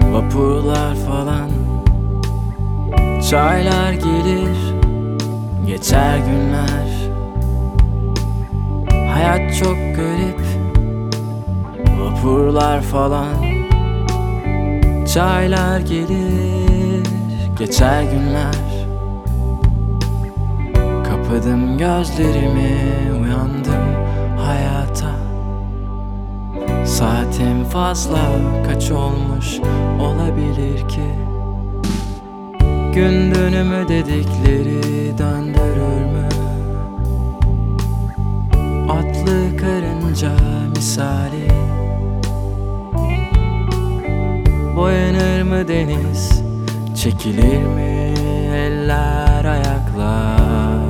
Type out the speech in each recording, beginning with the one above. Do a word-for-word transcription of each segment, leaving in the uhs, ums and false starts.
Vapurlar falan, çaylar gelir, geçer günler. Hayat çok garip. Vapurlar falan, çaylar gelir, geçer günler. Kapadım gözlerimi, uyandım hayata. Saatim fazla, kaç olmuş olabilir ki? Gün dönümü dedikleri döndürür mü? Atlı karınca misali, boyanır mı deniz, çekilir mi eller ayaklar?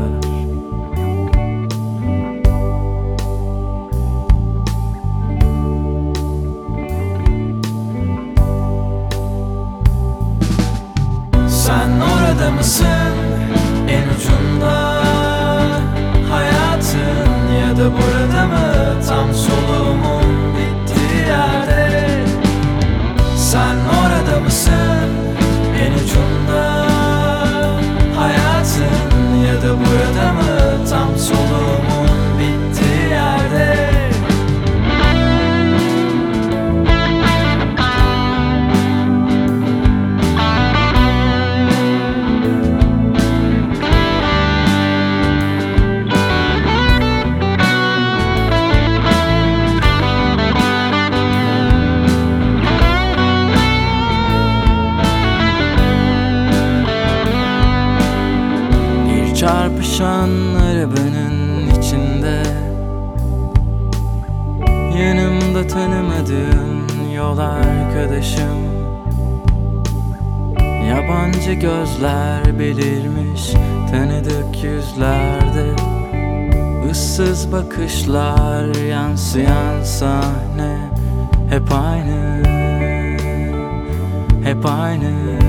Sen orada mısın, en ucunda hayatın, ya da burada mı, tam soluğumun bittiği yerde? Sen orada mısın, en ucunda hayatın, ya da burada mı, tam soluğumun bittiği yerde? Çarpışan arabanın içinde, yanımda tanımadığım yol arkadaşım. Yabancı gözler belirmiş tanıdık yüzlerde, ıssız bakışlar yansıyan sahne. Hep aynı, hep aynı.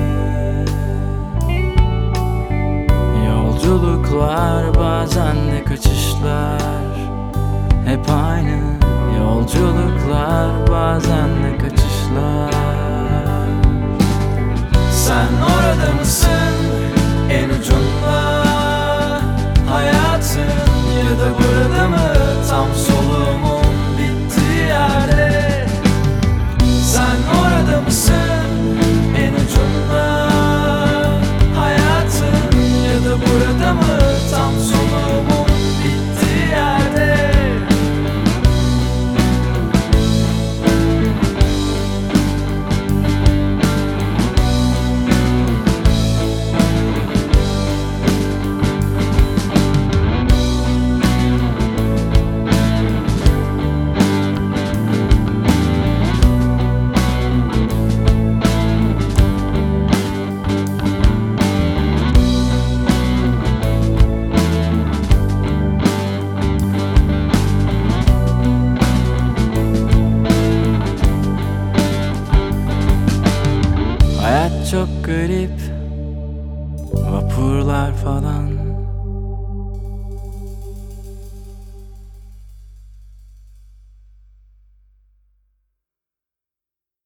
Yolculuklar, bazen de kaçışlar. Hep aynı yolculuklar, bazen de kaçışlar. Sen orada mısın, en ucunda hayatın, ya da burada mı, tam soluğumun bittiği yerde? Sen orada mısın, en ucunda hayatın, ya da burada mı, tam soluğumun bittiği yerde? Hayat çok garip, vapurlar falan,